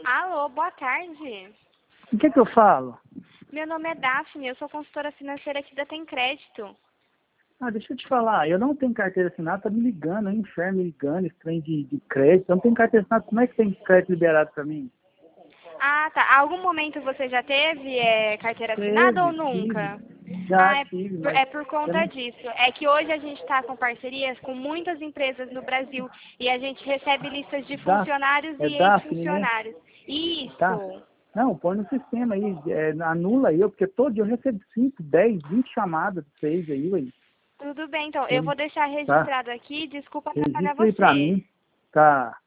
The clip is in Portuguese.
Alô, boa tarde. O que eu falo? Meu nome é Daphne, eu sou consultora financeira aqui da Tem Crédito. Ah, deixa eu te falar, eu não tenho carteira assinada, tá me ligando, é um inferno me ligando, esse trem de crédito, eu não tenho carteira assinada, como é que tem crédito liberado pra mim? Ah, tá. Algum momento você já teve carteira assinada ou Tive, nunca? já Ah, tive, mas é por eu conta não... disso. É que hoje a gente está com parcerias com muitas empresas no Brasil e a gente recebe listas de funcionários É e Daphne, né? ex-funcionários. Tá? Isso. Não, põe no sistema aí, anula eu, porque todo dia eu recebo 5, 10, 20 chamadas de vocês aí, ué. Tudo bem, então. Eu Eu- vou deixar Tá? registrado aqui. Desculpa atrapalhar Registra aí pra você. mim, tá?